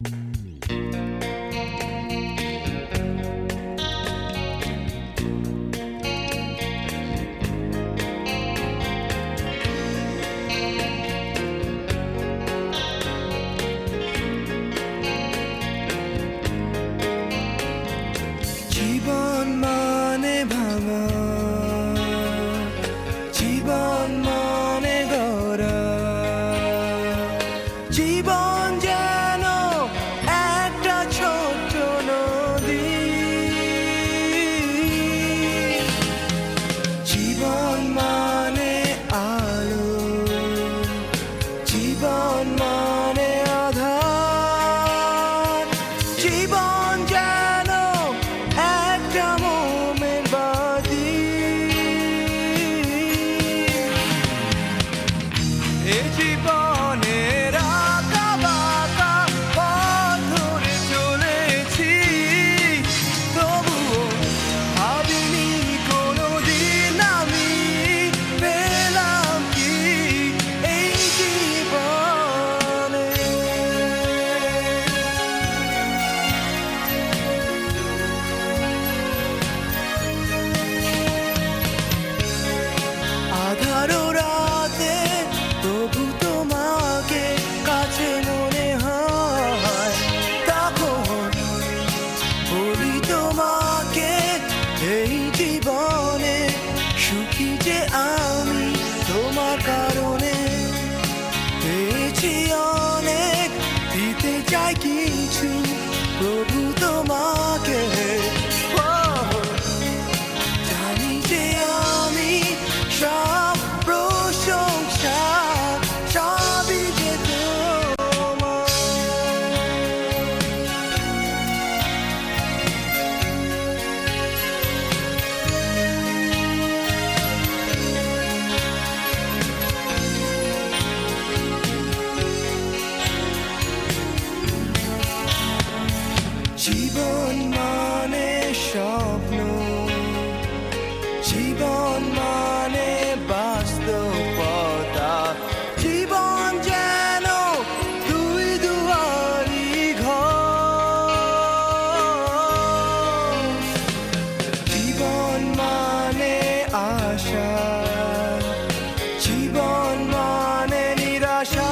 জীবন মানে ভাঙা, জীবন মানে গড়া, জীবন যেন একটা ছোট্ট নদী। জীবন মানে আলো, জীবন মানে আধার, জীবন যেন একটা মোমের বাতি। এ জীবনের আঁকা বাঁকা পথ ধরে চলেছি, তবুও ভাবিনি কোনোদিন আমি পেলাম কি এই জীবনে। আধারো রাতে তবু তোমাকে কাছে মনে হয়, তখন বলি তোমাকে এই জীবনে সুখী যে আমি তোমার কারণে। পেয়েছি অনেক, দিতে চাই কিছু প্রভু তোমাকে। জানি যে আমি সব প্রশংসা সবই যে তোমার। জীবন মানে স্বপ্ন, জীবন মানে বাস্তবতা, জীবন যেন দুই দুয়ারি ঘর। জীবন মানে আশা, জীবন মানে নিরাশা,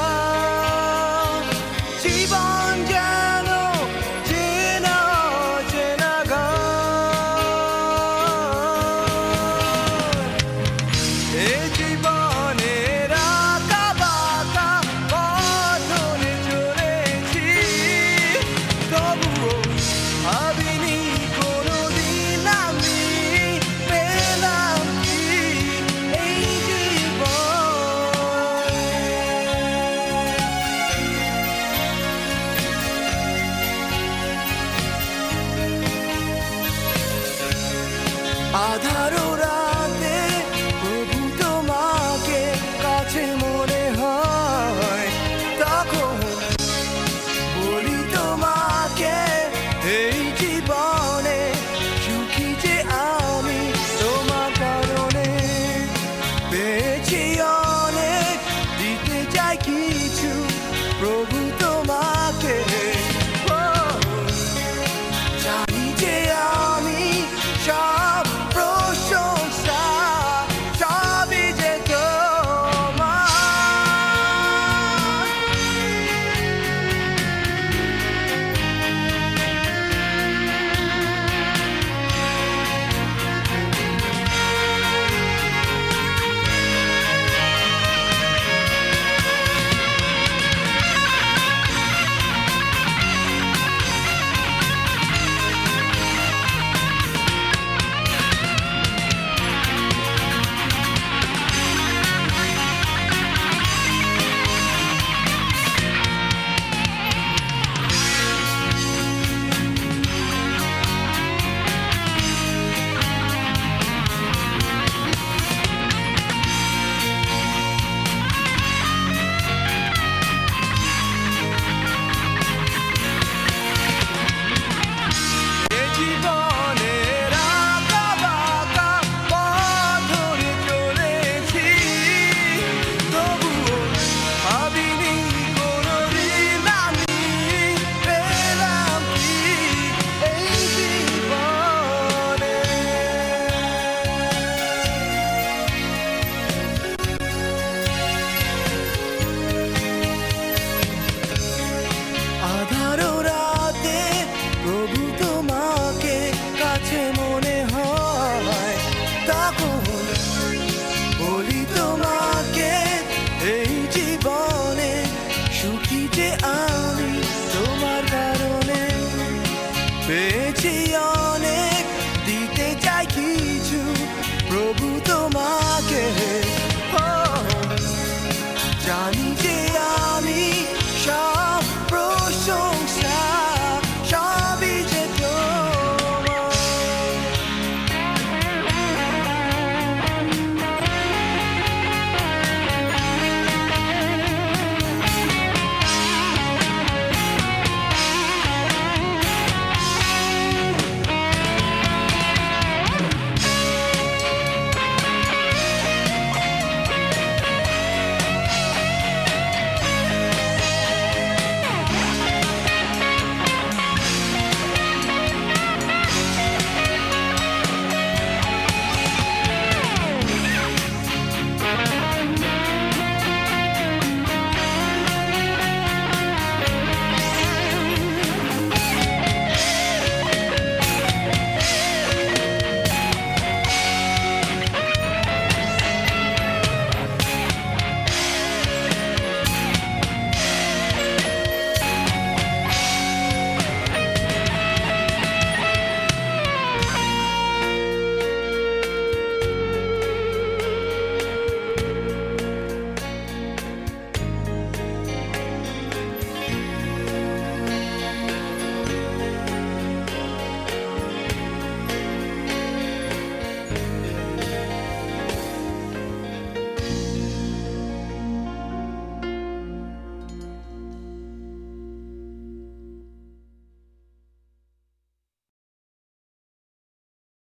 জীবন যেন চেনা চেনা গান। এ জীবন